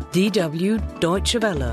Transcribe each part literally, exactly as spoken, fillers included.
D W Deutsche Welle.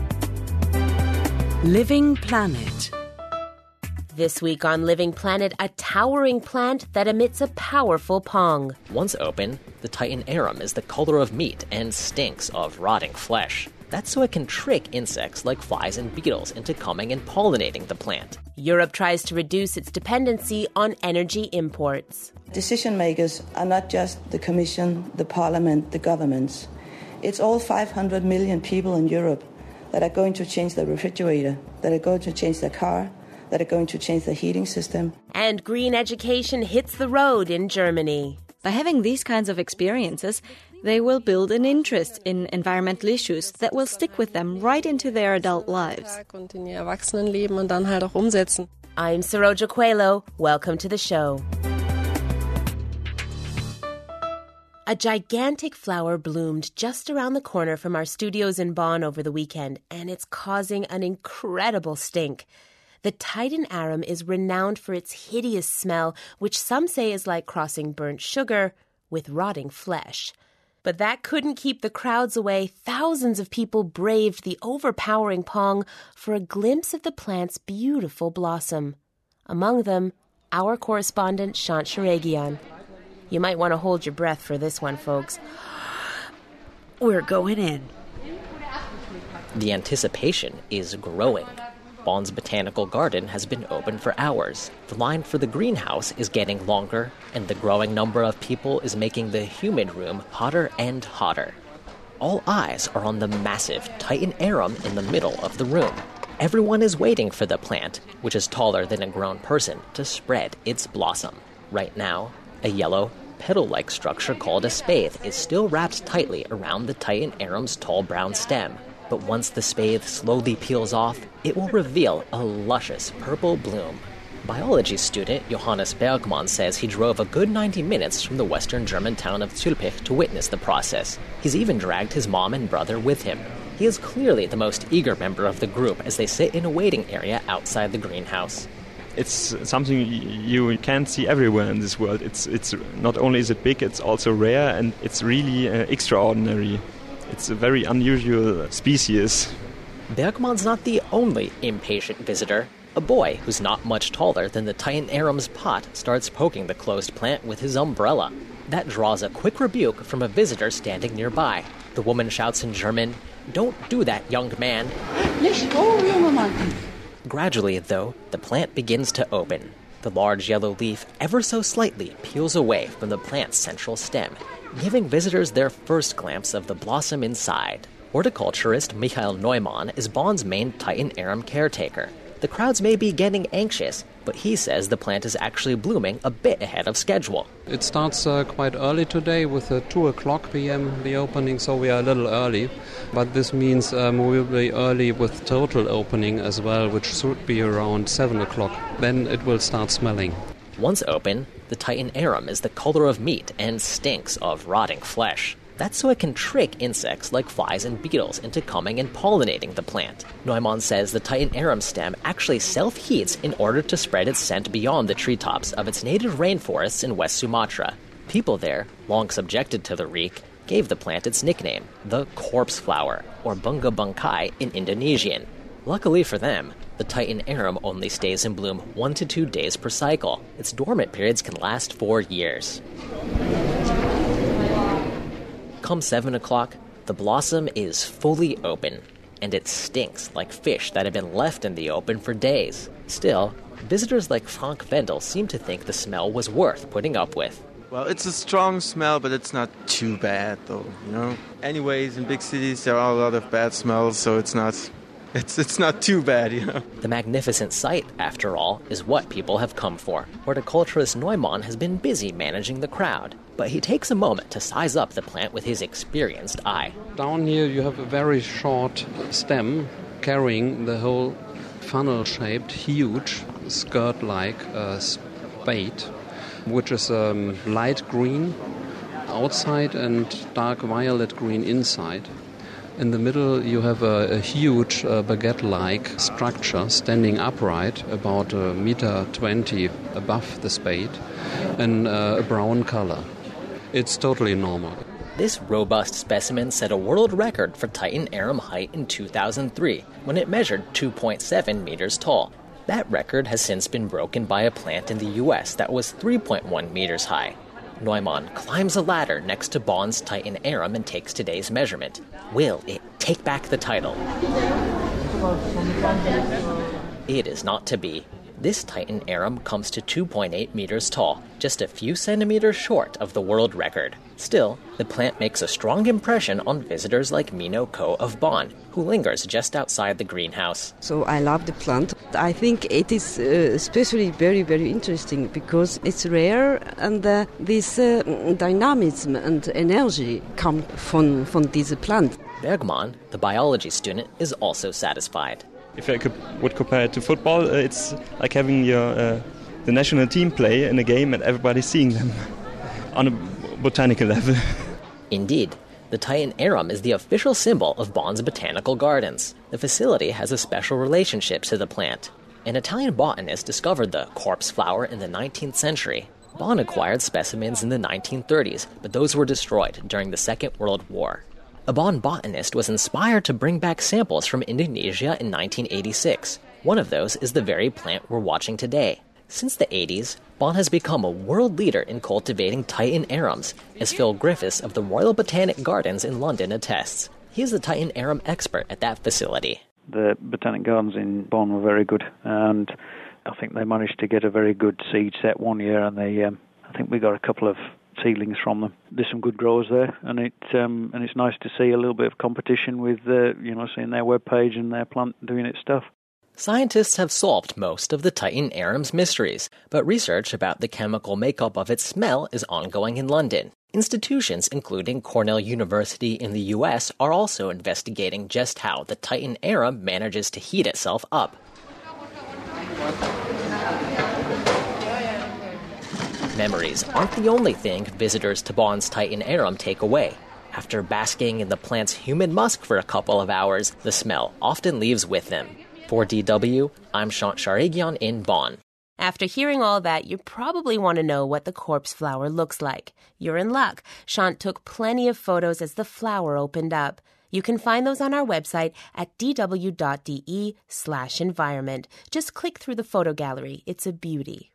Living Planet. This week on Living Planet, a towering plant that emits a powerful pong. Once open, the Titan arum is the color of meat and stinks of rotting flesh. That's so it can trick insects like flies and beetles into coming and pollinating the plant. Europe tries to reduce its dependency on energy imports. Decision makers are not just the Commission, the Parliament, the governments. It's all five hundred million people in Europe that are going to change their refrigerator, that are going to change their car, that are going to change the heating system. And green education hits the road in Germany. By having these kinds of experiences, they will build an interest in environmental issues that will stick with them right into their adult lives. I'm Saroja Coelho. Welcome to the show. A gigantic flower bloomed just around the corner from our studios in Bonn over the weekend, and it's causing an incredible stink. The Titan arum is renowned for its hideous smell, which some say is like crossing burnt sugar with rotting flesh. But that couldn't keep the crowds away. Thousands of people braved the overpowering pong for a glimpse of the plant's beautiful blossom. Among them, our correspondent Shant Sharagian. You might want to hold your breath for this one, folks. We're going in. The anticipation is growing. Bonn's Botanical Garden has been open for hours. The line for the greenhouse is getting longer, and the growing number of people is making the humid room hotter and hotter. All eyes are on the massive Titan arum in the middle of the room. Everyone is waiting for the plant, which is taller than a grown person, to spread its blossom. Right now, a yellow, petal-like structure called a spathe is still wrapped tightly around the Titan arum's tall brown stem. But once the spathe slowly peels off, it will reveal a luscious purple bloom. Biology student Johannes Bergmann says he drove a good ninety minutes from the western German town of Zülpich to witness the process. He's even dragged his mom and brother with him. He is clearly the most eager member of the group as they sit in a waiting area outside the greenhouse. It's something you can't see everywhere in this world. It's it's not only is it big, it's also rare, and it's really uh, extraordinary. It's a very unusual species. Bergmann's not the only impatient visitor. A boy who's not much taller than the Titan arum's pot starts poking the closed plant with his umbrella. That draws a quick rebuke from a visitor standing nearby. The woman shouts in German, "Don't do that, young man." Gradually, though, the plant begins to open. The large yellow leaf ever so slightly peels away from the plant's central stem, giving visitors their first glimpse of the blossom inside. Horticulturist Michael Neumann is Bonn's main Titan arum caretaker. The crowds may be getting anxious, but he says the plant is actually blooming a bit ahead of schedule. It starts uh, quite early today with uh, two o'clock p.m. the opening, so we are a little early. But this means um, we will be early with total opening as well, which should be around seven o'clock. Then it will start smelling. Once open, the Titan arum is the color of meat and stinks of rotting flesh. That's so it can trick insects like flies and beetles into coming and pollinating the plant. Neumann says the Titan arum stem actually self-heats in order to spread its scent beyond the treetops of its native rainforests in West Sumatra. People there, long subjected to the reek, gave the plant its nickname, the corpse flower, or bunga bangkai in Indonesian. Luckily for them, the Titan arum only stays in bloom one to two days per cycle. Its dormant periods can last for years. Come seven o'clock, the blossom is fully open, and it stinks like fish that have been left in the open for days. Still, visitors like Frank Wendel seem to think the smell was worth putting up with. Well, it's a strong smell, but it's not too bad, though, you know? Anyways, in big cities, there are a lot of bad smells, so it's not... It's it's not too bad, you know. The magnificent sight, after all, is what people have come for. Horticulturist Neumann has been busy managing the crowd, but he takes a moment to size up the plant with his experienced eye. Down here you have a very short stem carrying the whole funnel-shaped, huge, skirt-like uh, spathe, which is um, light green outside and dark violet green inside. In the middle you have a, a huge uh, baguette-like structure standing upright about a meter twenty above the spade in uh, a brown color. It's totally normal. This robust specimen set a world record for Titan arum height in two thousand three, when it measured two point seven meters tall. That record has since been broken by a plant in the U S that was three point one meters high. Neumann climbs a ladder next to Bonn's Titan arum and takes today's measurement. Will it take back the title? It is not to be. This Titan arum comes to two point eight meters tall, just a few centimeters short of the world record. Still, the plant makes a strong impression on visitors like Mino Ko of Bonn, who lingers just outside the greenhouse. So I love the plant. I think it is uh, especially very, very interesting because it's rare, and uh, this uh, dynamism and energy come from, from this plant. Bergman, the biology student, is also satisfied. If I could, would compare it to football, uh, it's like having your uh, the national team play in a game and everybody seeing them on a botanical level. Indeed, the Titan arum is the official symbol of Bonn's Botanical Gardens. The facility has a special relationship to the plant. An Italian botanist discovered the corpse flower in the nineteenth century. Bonn acquired specimens in the nineteen thirties, but those were destroyed during the Second World War. A Bonn botanist was inspired to bring back samples from Indonesia in nineteen eighty-six. One of those is the very plant we're watching today. Since the eighties, Bonn has become a world leader in cultivating Titan arums, as Phil Griffiths of the Royal Botanic Gardens in London attests. He is the Titan arum expert at that facility. The Botanic Gardens in Bonn were very good, and I think they managed to get a very good seed set one year, and they, um, I think we got a couple of seedlings from them. There's some good growers there, and it um, and it's nice to see a little bit of competition with uh, you know seeing their webpage and their plant doing its stuff. Scientists have solved most of the Titan arum's mysteries, but research about the chemical makeup of its smell is ongoing in London. Institutions including Cornell University in the U S are also investigating just how the Titan arum manages to heat itself up. Memories aren't the only thing visitors to Bonn's Titan arum take away. After basking in the plant's humid musk for a couple of hours, the smell often leaves with them. For D W, I'm Shant Sharagian in Bonn. After hearing all that, you probably want to know what the corpse flower looks like. You're in luck. Shant took plenty of photos as the flower opened up. You can find those on our website at dw.de slash environment. Just click through the photo gallery. It's a beauty.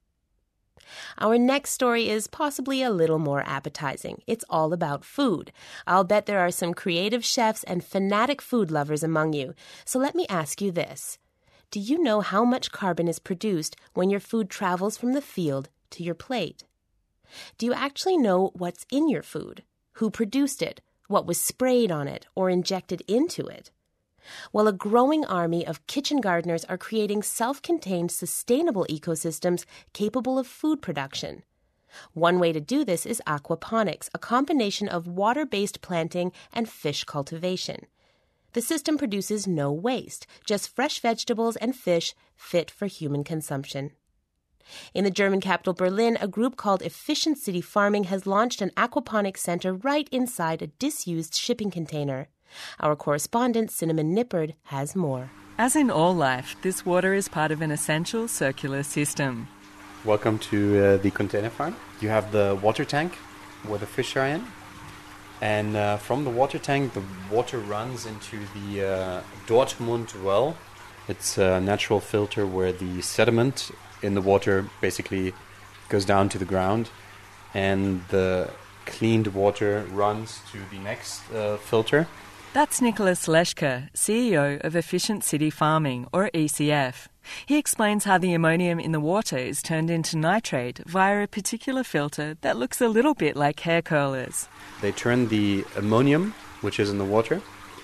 Our next story is possibly a little more appetizing. It's all about food. I'll bet there are some creative chefs and fanatic food lovers among you. So let me ask you this. Do you know how much carbon is produced when your food travels from the field to your plate? Do you actually know what's in your food? Who produced it? What was sprayed on it or injected into it? Well, a growing army of kitchen gardeners are creating self-contained, sustainable ecosystems capable of food production. One way to do this is aquaponics, a combination of water-based planting and fish cultivation. The system produces no waste, just fresh vegetables and fish fit for human consumption. In the German capital Berlin, a group called Efficient City Farming has launched an aquaponics center right inside a disused shipping container. Our correspondent, Cinnamon Nippard, has more. As in all life, this water is part of an essential circular system. Welcome to uh, the container farm. You have the water tank where the fish are in. And uh, from the water tank, the water runs into the uh, Dortmund well. It's a natural filter where the sediment in the water basically goes down to the ground. And the cleaned water runs to the next uh, filter. That's Nicholas Leshka, C E O of Efficient City Farming, or E C F. He explains how the ammonium in the water is turned into nitrate via a particular filter that looks a little bit like hair curlers. They turn the ammonium, which is in the water,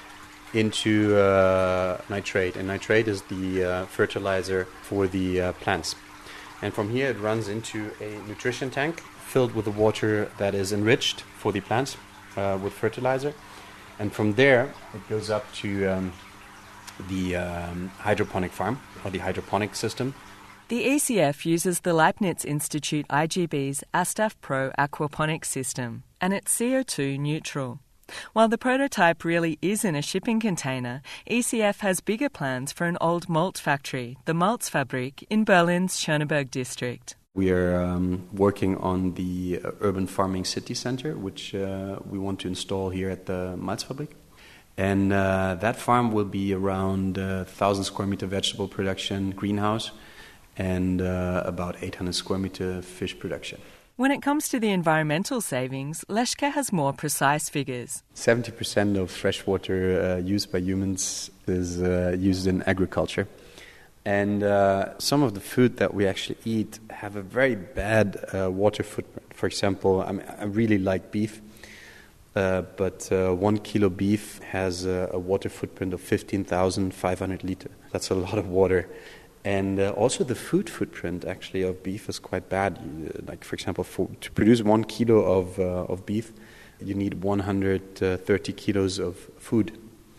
into uh, nitrate. And nitrate is the uh, fertilizer for the uh, plants. And from here it runs into a nutrition tank filled with the water that is enriched for the plants uh, with fertilizer. And from there, it goes up to um, the um, hydroponic farm, or the hydroponic system. The E C F uses the Leibniz Institute I G B's Astaf Pro aquaponics system, and it's C O two neutral. While the prototype really is in a shipping container, E C F has bigger plans for an old malt factory, the Malzfabrik, in Berlin's Schöneberg district. We are um, working on the uh, urban farming city center, which uh, we want to install here at the Malzfabrik. And uh, that farm will be around uh, one thousand square meter vegetable production greenhouse and uh, about eight hundred square meter fish production. When it comes to the environmental savings, Leszke has more precise figures. seventy percent of fresh water uh, used by humans is uh, used in agriculture. And uh, some of the food that we actually eat have a very bad uh, water footprint. For example, I mean, I really like beef. Uh, but uh, one kilo beef has a, a water footprint of fifteen thousand five hundred liters. That's a lot of water. And uh, also the food footprint actually of beef is quite bad. You, uh, like, for example, for, to produce one kilo of, uh, of beef, you need one hundred thirty kilos of food.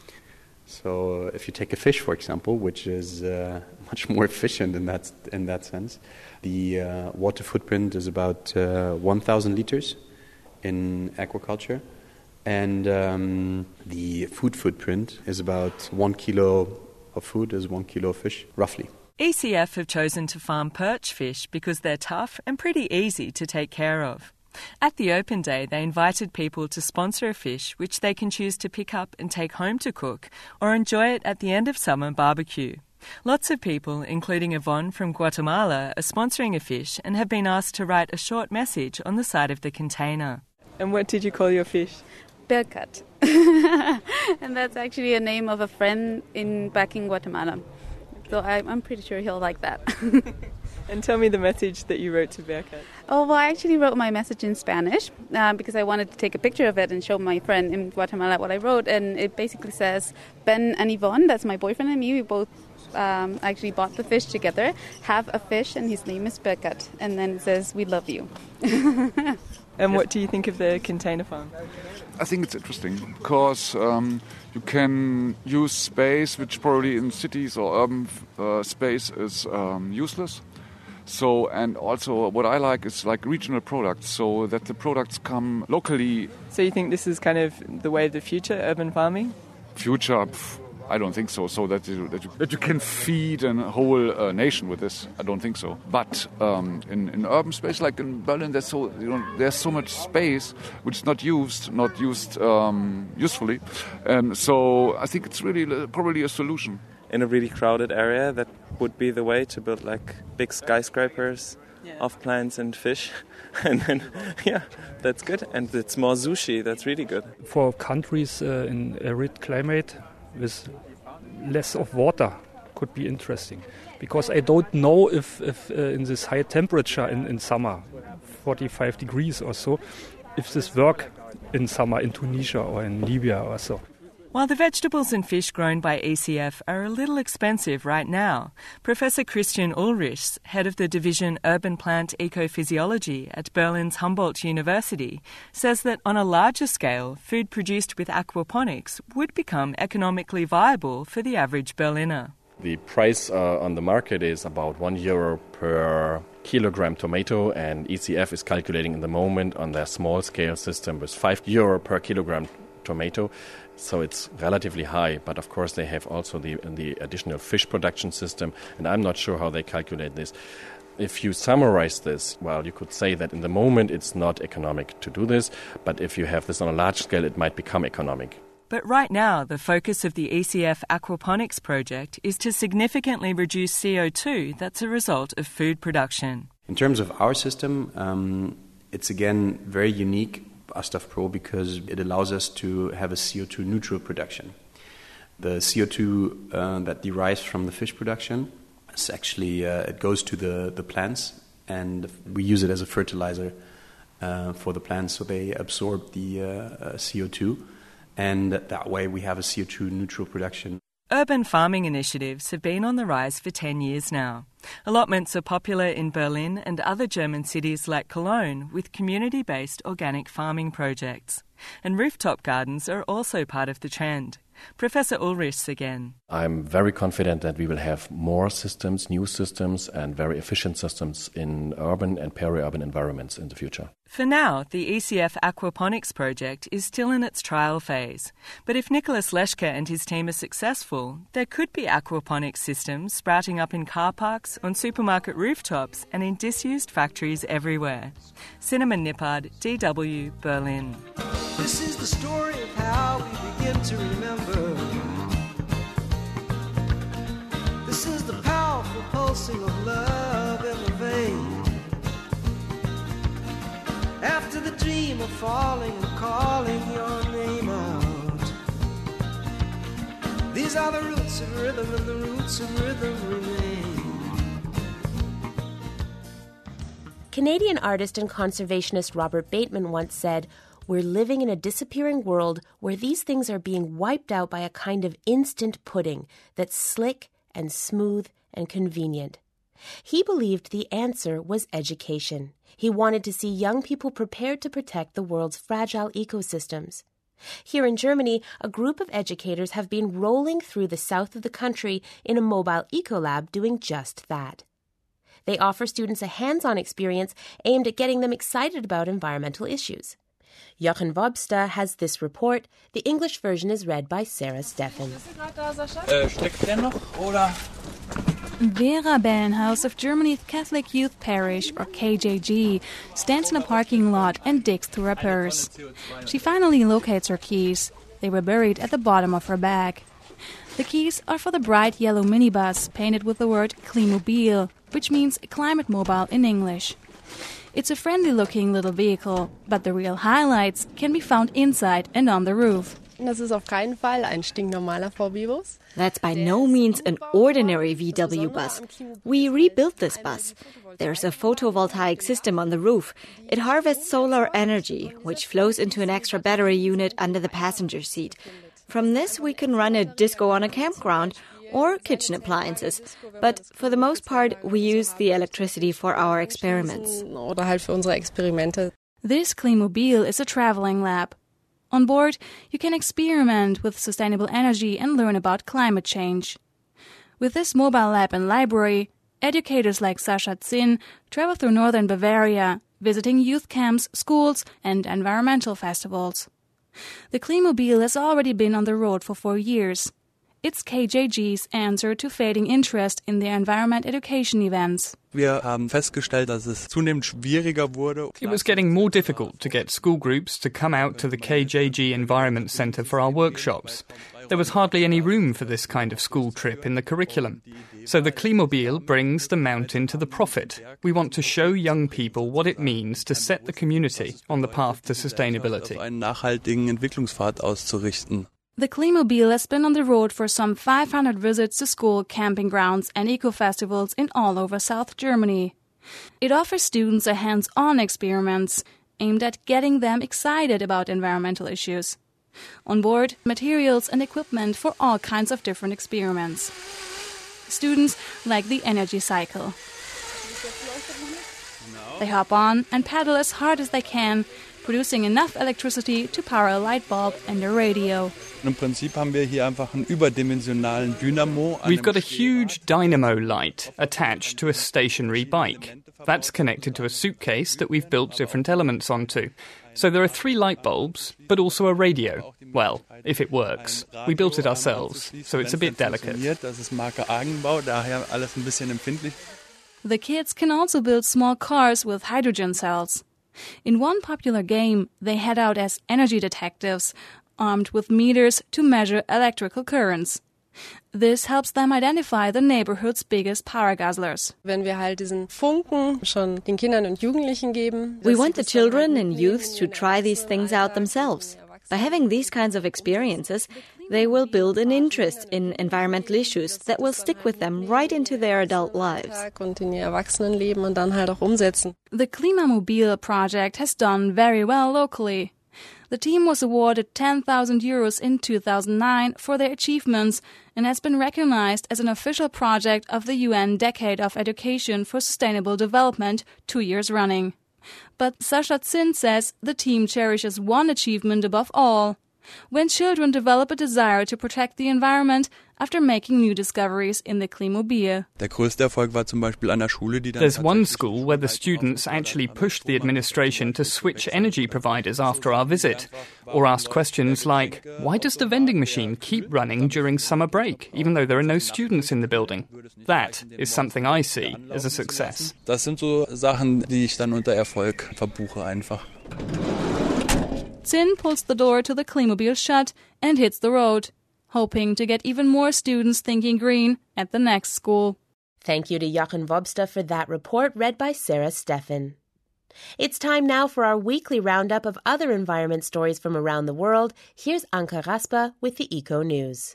So uh, if you take a fish, for example, which is uh, much more efficient in that, in that sense, the uh, water footprint is about uh, one thousand liters in aquaculture. And um, the food footprint is about one kilo of food is one kilo of fish, roughly. E C F have chosen to farm perch fish because they're tough and pretty easy to take care of. At the Open Day, they invited people to sponsor a fish which they can choose to pick up and take home to cook or enjoy it at the end of summer barbecue. Lots of people, including Yvonne from Guatemala, are sponsoring a fish and have been asked to write a short message on the side of the container. And what did you call your fish? Berkat. And that's actually a name of a friend in back in Guatemala. So I, I'm pretty sure he'll like that. And tell me the message that you wrote to Berkat. Oh, well, I actually wrote my message in Spanish uh, because I wanted to take a picture of it and show my friend in Guatemala what I wrote. And it basically says, Ben and Yvonne, that's my boyfriend and me, we both um, actually bought the fish together, have a fish, and his name is Berkat. And then it says, we love you. And what do you think of the container farm? I think it's interesting because um, you can use space which probably in cities or urban uh, space is um, useless. So, and also what I like is like regional products, so that the products come locally. So you think this is kind of the way of the future, urban farming? Future, pff, I don't think so. So that you, that you, that you can feed a whole uh, nation with this, I don't think so. But um, in, in urban space, like in Berlin, there's so you know there's so much space which is not used, not used um, usefully, and so I think it's really probably a solution. In a really crowded area, that would be the way to build like big skyscrapers yeah. of plants and fish, and then yeah, that's good. And it's more sushi. That's really good for countries uh, in arid climate with less of water. Could be interesting because I don't know if, if uh, in this high temperature in, in summer, forty-five degrees or so, if this work in summer in Tunisia or in Libya or so. While the vegetables and fish grown by E C F are a little expensive right now, Professor Christian Ulrichs, head of the division Urban Plant Ecophysiology at Berlin's Humboldt University, says that on a larger scale, food produced with aquaponics would become economically viable for the average Berliner. The price uh, on the market is about one euro per kilogram tomato, and E C F is calculating in the moment on their small-scale system with five euro per kilogram tomato. So it's relatively high, but of course they have also the, the additional fish production system, and I'm not sure how they calculate this. If you summarize this, well, you could say that in the moment it's not economic to do this, but if you have this on a large scale, it might become economic. But right now, the focus of the E C F aquaponics project is to significantly reduce C O two that's a result of food production. In terms of our system, um, it's again very unique, Astaf Pro, because it allows us to have a C O two neutral production. The C O two uh, that derives from the fish production, is actually uh, it goes to the, the plants, and we use it as a fertilizer uh, for the plants, so they absorb the uh, uh, C O two, and that way we have a C O two neutral production. Urban farming initiatives have been on the rise for ten years now. Allotments are popular in Berlin and other German cities like Cologne with community-based organic farming projects. And rooftop gardens are also part of the trend. Professor Ulrichs again. I'm very confident that we will have more systems, new systems and very efficient systems in urban and peri-urban environments in the future. For now, the E C F aquaponics project is still in its trial phase. But if Nicholas Leszke and his team are successful, there could be aquaponics systems sprouting up in car parks books, on supermarket rooftops and in disused factories everywhere. Cinema Nippard, D W, Berlin. This is the story of how we begin to remember. This is the powerful pulsing of love in the vein. After the dream of falling and calling your name out. These are the roots of rhythm, and the roots of rhythm remain. Canadian artist and conservationist Robert Bateman once said, "We're living in a disappearing world where these things are being wiped out by a kind of instant pudding that's slick and smooth and convenient." He believed the answer was education. He wanted to see young people prepared to protect the world's fragile ecosystems. Here in Germany, a group of educators have been rolling through the south of the country in a mobile ecolab doing just that. They offer students a hands-on experience aimed at getting them excited about environmental issues. Jochen Wobster has this report. The English version is read by Sarah Steffen. Vera Bellenhaus of Germany's Catholic Youth Parish, or K J G, stands in a parking lot and digs through her purse. She finally locates her keys. They were buried at the bottom of her bag. The keys are for the bright yellow minibus painted with the word Klimobil, which means climate mobile in English. It's a friendly-looking little vehicle, but the real highlights can be found inside and on the roof. Das ist auf keinen Fall ein stinknormaler V W-Bus. That's by no means an ordinary V W bus. We rebuilt this bus. There's a photovoltaic system on the roof. It harvests solar energy, which flows into an extra battery unit under the passenger seat. From this, we can run a disco on a campground or kitchen appliances. But for the most part, we use the electricity for our experiments. Oder halt für unsere Experimente. This Klimobil is a traveling lab. On board, you can experiment with sustainable energy and learn about climate change. With this mobile lab and library, educators like Sascha Zinn travel through northern Bavaria, visiting youth camps, schools, and environmental festivals. The Klimobil has already been on the road for four years. It's K J G's answer to fading interest in the environment education events. Wir haben festgestellt, dass es zunehmend schwieriger wurde. It was getting more difficult to get school groups to come out to the K J G Environment Centre for our workshops. There was hardly any room for this kind of school trip in the curriculum. So the Klimobil brings the mountain to the prophet. We want to show young people what it means to set the community on the path to sustainability. Auf einen nachhaltigen Entwicklungspfad auszurichten. The Klimobil has been on the road for some five hundred visits to school, camping grounds and eco-festivals in all over South Germany. It offers students a hands-on experience aimed at getting them excited about environmental issues. On board, materials and equipment for all kinds of different experiments. Students like the energy cycle. They hop on and pedal as hard as they can, producing enough electricity to power a light bulb and a radio. Im Prinzip haben wir hier einfach einen überdimensionalen Dynamo. We've got a huge dynamo light attached to a stationary bike. That's connected to a suitcase that we've built different elements onto. So there are three light bulbs, but also a radio. Well, if it works. We built it ourselves, so it's a bit delicate. Das ist Marke Argenbau, daher alles ein bisschen empfindlich. The kids can also build small cars with hydrogen cells. In one popular game, they head out as energy detectives, armed with meters to measure electrical currents. This helps them identify the neighborhood's biggest power guzzlers. Wenn wir halt diesen Funken schon den Kindern und Jugendlichen geben. We want the children and youths to try these things out themselves. By having these kinds of experiences, they will build an interest in environmental issues that will stick with them right into their adult lives. Und in ihr Erwachsenenleben und dann halt auch umsetzen. The Klimamobil project has done very well locally. The team was awarded ten thousand euros in two thousand nine for their achievements and has been recognized as an official project of the U N Decade of Education for Sustainable Development two years running. But Sascha Zinn says the team cherishes one achievement above all. when children develop a desire to protect the environment after making new discoveries in the Klimobil. Der größte Erfolg war zum Beispiel an der Schule, die dann There's one school where the students actually pushed the administration to switch energy providers after our visit, or asked questions like, why does the vending machine keep running during summer break, even though there are no students in the building? That is something I see as a success. Das sind so Sachen, die ich dann unter Erfolg verbuche einfach. Zin pulls the door to the Klimobil shut and hits the road, hoping to get even more students thinking green at the next school. Thank you to Jochen Wobster for that report read by Sarah Steffen. It's time now for our weekly roundup of other environment stories from around the world. Here's Anka Raspa with the Eco News.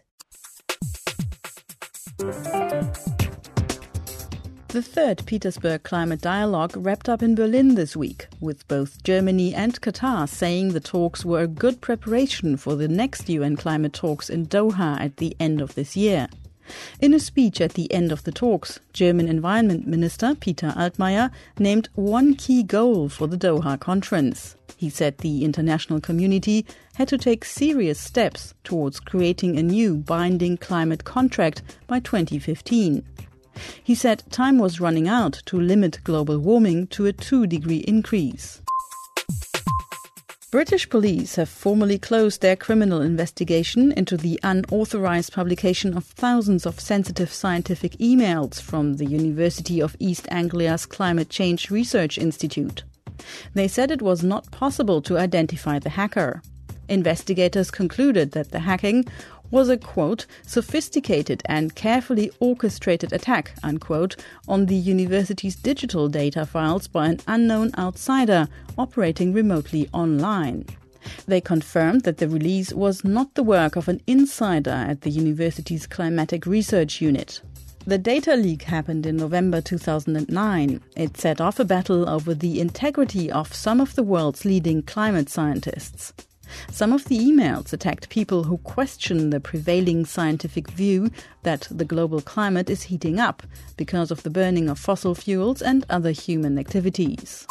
The third Petersburg Climate Dialogue wrapped up in Berlin this week, with both Germany and Qatar saying the talks were a good preparation for the next U N climate talks in Doha at the end of this year. In a speech at the end of the talks, German Environment Minister Peter Altmaier named one key goal for the Doha conference. He said the international community had to take serious steps towards creating a new binding climate contract by twenty fifteen. He said time was running out to limit global warming to a two-degree increase. British police have formally closed their criminal investigation into the unauthorized publication of thousands of sensitive scientific emails from the University of East Anglia's Climate Change Research Institute. They said it was not possible to identify the hacker. Investigators concluded that the hacking was a, quote, sophisticated and carefully orchestrated attack, unquote, on the university's digital data files by an unknown outsider operating remotely online. They confirmed that the release was not the work of an insider at the university's climatic research unit. The data leak happened in November two thousand nine. It set off a battle over the integrity of some of the world's leading climate scientists. Some of the emails attacked people who question the prevailing scientific view that the global climate is heating up because of the burning of fossil fuels and other human activities.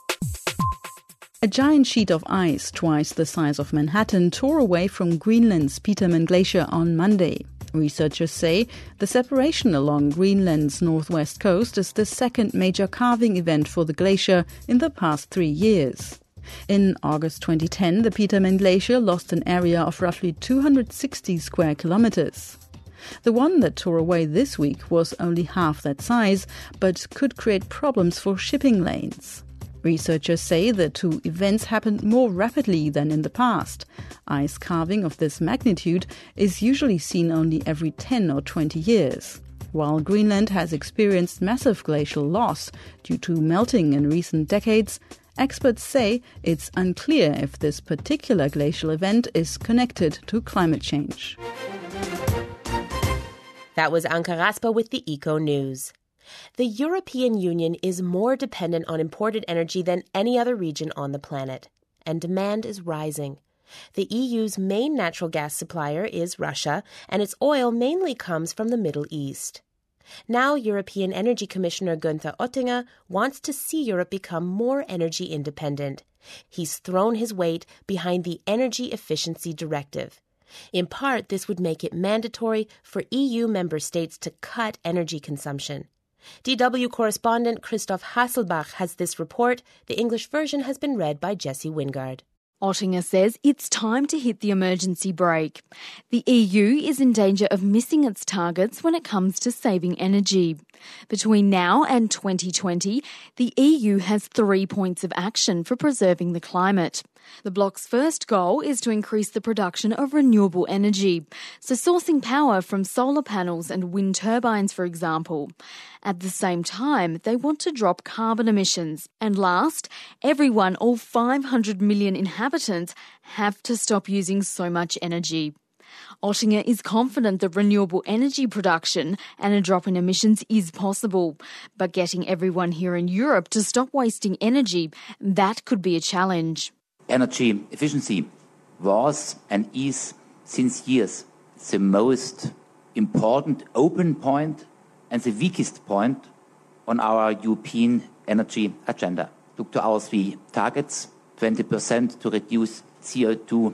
A giant sheet of ice twice the size of Manhattan tore away from Greenland's Petermann Glacier on Monday. Researchers say the separation along Greenland's northwest coast is the second major calving event for the glacier in the past three years. In August twenty ten, the Petermann Glacier lost an area of roughly two hundred sixty square kilometers. The one that tore away this week was only half that size, but could create problems for shipping lanes. Researchers say the two events happened more rapidly than in the past. Ice calving of this magnitude is usually seen only every ten or twenty years. While Greenland has experienced massive glacial loss due to melting in recent decades, experts say it's unclear if this particular glacial event is connected to climate change. That was Anka Raspa with the Eco News. The European Union is more dependent on imported energy than any other region on the planet, and demand is rising. The E U's main natural gas supplier is Russia, and its oil mainly comes from the Middle East. Now, European Energy Commissioner Günther Oettinger wants to see Europe become more energy independent. He's thrown his weight behind the Energy Efficiency Directive. In part, this would make it mandatory for E U member states to cut energy consumption. D W correspondent Christoph Hasselbach has this report. The English version has been read by Jesse Wingard. Oettinger says it's time to hit the emergency brake. The E U is in danger of missing its targets when it comes to saving energy. Between now and twenty twenty, the E U has three points of action for preserving the climate. The bloc's first goal is to increase the production of renewable energy, so sourcing power from solar panels and wind turbines, for example. At the same time, they want to drop carbon emissions. And last, everyone, all five hundred million inhabitants, have to stop using so much energy. Oettinger is confident that renewable energy production and a drop in emissions is possible. But getting everyone here in Europe to stop wasting energy, that could be a challenge. Energy efficiency was and is since years the most important open point and the weakest point on our European energy agenda. Look to our three targets: twenty percent to reduce C O two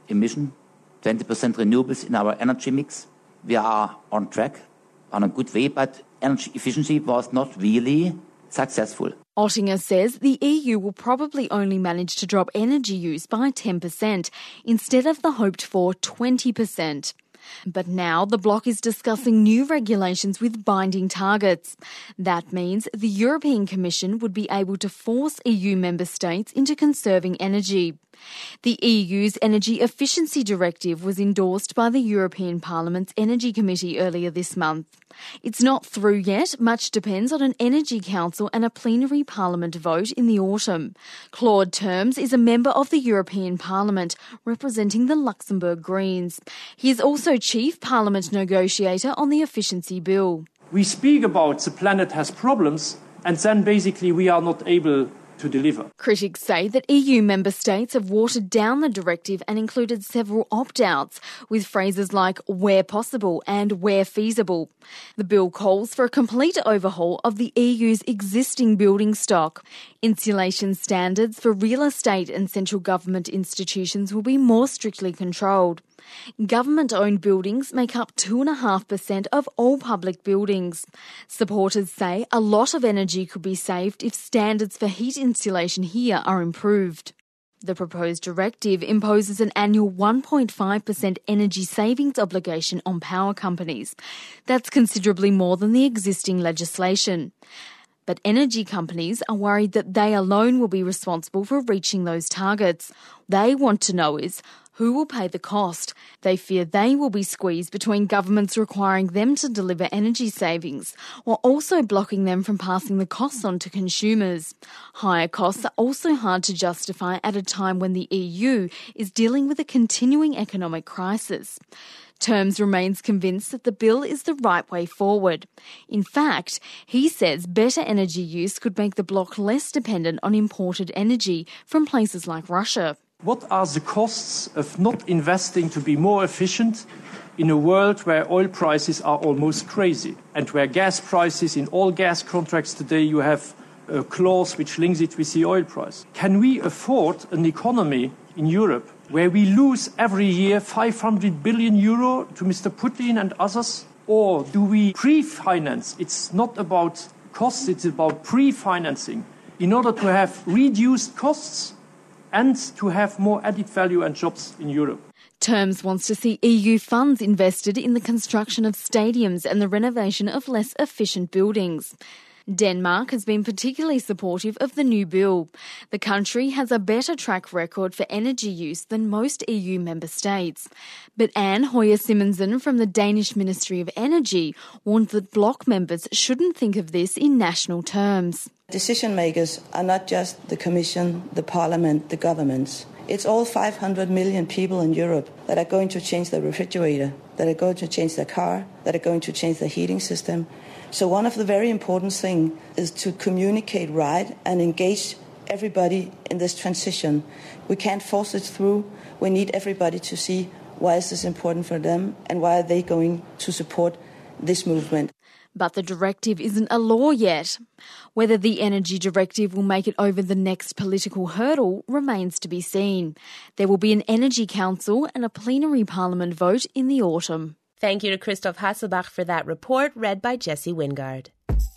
emission, twenty percent renewables in our energy mix. We are on track, on a good way, but energy efficiency was not really successful. Oettinger says the E U will probably only manage to drop energy use by ten percent instead of the hoped-for twenty percent. But now the bloc is discussing new regulations with binding targets. That means the European Commission would be able to force E U member states into conserving energy. The E U's Energy Efficiency Directive was endorsed by the European Parliament's Energy Committee earlier this month. It's not through yet. Much depends on an Energy Council and a plenary Parliament vote in the autumn. Claude Termes is a member of the European Parliament, representing the Luxembourg Greens. He is also Chief Parliament negotiator on the efficiency bill. We speak about the planet has problems, and then basically we are not able to deliver. Critics say that E U member states have watered down the directive and included several opt-outs, with phrases like where possible and where feasible. The bill calls for a complete overhaul of the E U's existing building stock. Insulation standards for real estate and central government institutions will be more strictly controlled. Government-owned buildings make up two point five percent of all public buildings. Supporters say a lot of energy could be saved if standards for heat insulation here are improved. The proposed directive imposes an annual one point five percent energy savings obligation on power companies. That's considerably more than the existing legislation. But energy companies are worried that they alone will be responsible for reaching those targets. They want to know is, who will pay the cost? They fear they will be squeezed between governments requiring them to deliver energy savings, while also blocking them from passing the costs on to consumers. Higher costs are also hard to justify at a time when the E U is dealing with a continuing economic crisis. Termes remains convinced that the bill is the right way forward. In fact, he says better energy use could make the bloc less dependent on imported energy from places like Russia. What are the costs of not investing to be more efficient in a world where oil prices are almost crazy and where gas prices, in all gas contracts today, you have a clause which links it with the oil price? Can we afford an economy in Europe where we lose every year five hundred billion euro to Mister Putin and others? Or do we pre-finance? It's not about costs, it's about pre-financing in order to have reduced costs and to have more added value and jobs in Europe. Termes wants to see E U funds invested in the construction of stadiums and the renovation of less efficient buildings. Denmark has been particularly supportive of the new bill. The country has a better track record for energy use than most E U member states. But Anne Høyer Simonsen from the Danish Ministry of Energy warned that bloc members shouldn't think of this in national terms. Decision makers are not just the Commission, the Parliament, the governments. It's all five hundred million people in Europe that are going to change their refrigerator, that are going to change their car, that are going to change their heating system. So one of the very important things is to communicate right and engage everybody in this transition. We can't force it through. We need everybody to see why is this important for them and why are they going to support this movement. But the directive isn't a law yet. Whether the Energy Directive will make it over the next political hurdle remains to be seen. There will be an Energy Council and a plenary Parliament vote in the autumn. Thank you to Christoph Hasselbach for that report, read by Jesse Wingard.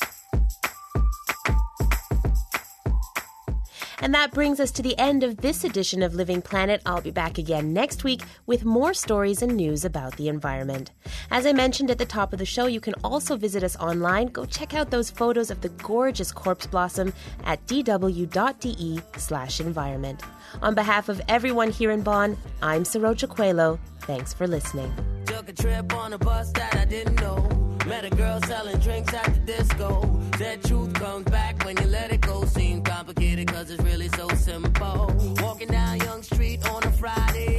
And that brings us to the end of this edition of Living Planet. I'll be back again next week with more stories and news about the environment. As I mentioned at the top of the show, you can also visit us online. Go check out those photos of the gorgeous corpse blossom at dw.de slash environment. On behalf of everyone here in Bonn, I'm Sarocha Coelho. Thanks for listening. Took a trip on a bus that I didn't know. Met a girl selling drinks at the disco. Said truth comes back when you let it go. Seemed complicated cause it's really so simple. Walking down Young Street on a Friday.